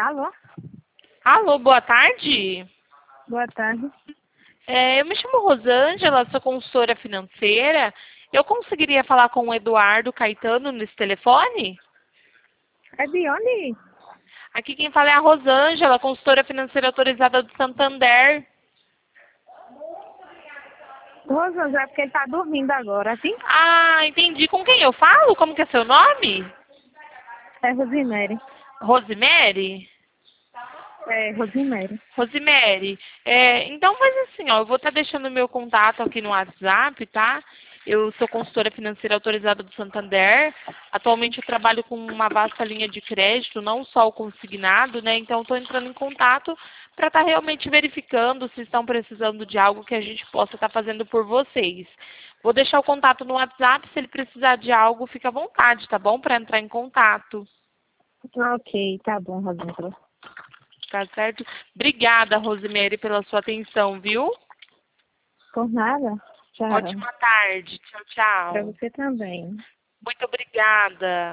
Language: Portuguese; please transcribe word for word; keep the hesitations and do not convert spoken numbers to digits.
Alô? Alô, boa tarde. Boa tarde. É, eu me chamo Rosângela, sou consultora financeira. Eu conseguiria falar com o Eduardo Caetano nesse telefone? É de onde? Aqui quem fala é a Rosângela, consultora financeira autorizada do Santander. Rosângela, é porque ele tá dormindo agora, assim? Ah, entendi. Com quem eu falo? Como que é seu nome? É Rosimere. Rosemary? É, Rosimere. Rosemary, é, então faz assim, ó, eu vou estar deixando o meu contato aqui no WhatsApp, tá? Eu sou consultora financeira autorizada do Santander. Atualmente eu trabalho com uma vasta linha de crédito, não só o consignado, né? Então estou entrando em contato para estar realmente verificando se estão precisando de algo que a gente possa estar fazendo por vocês. Vou deixar o contato no WhatsApp, se ele precisar de algo, fica à vontade, tá bom? Para entrar em contato. Ok, tá bom, Rosângela. Tá certo? Obrigada, Rosemary, pela sua atenção, viu? Por nada. Tchau. Ótima tarde. Tchau, Pra tchau. você também. Muito obrigada.